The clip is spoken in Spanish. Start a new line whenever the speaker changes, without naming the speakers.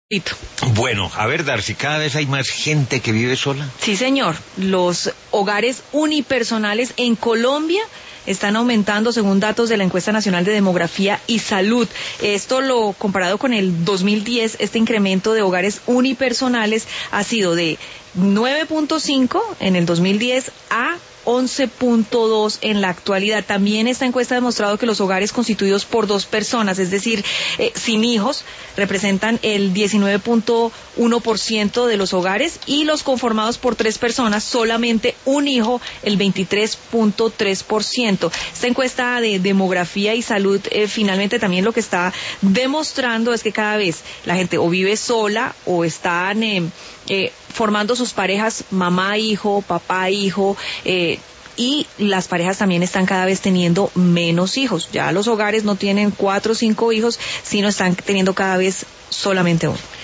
Bueno, a ver, Darcy, cada vez hay más gente que vive sola.
Sí, señor. Los hogares unipersonales en Colombia están aumentando según datos de la Encuesta Nacional de Demografía y Salud. Esto lo comparado con el 2010, este incremento de hogares unipersonales ha sido de 9.5 en el 2010 a 11.2 en la actualidad. También esta encuesta ha demostrado que los hogares constituidos por dos personas, es decir, sin hijos, representan el 19.1% de los hogares, y los conformados por tres personas, solamente un hijo, el 23.3%. Esta encuesta de demografía y salud finalmente también lo que está demostrando es que cada vez la gente o vive sola o están formando sus parejas mamá-hijo, papá-hijo, y las parejas también están cada vez teniendo menos hijos. Ya los hogares no tienen 4 o 5 hijos, sino están teniendo cada vez solamente uno.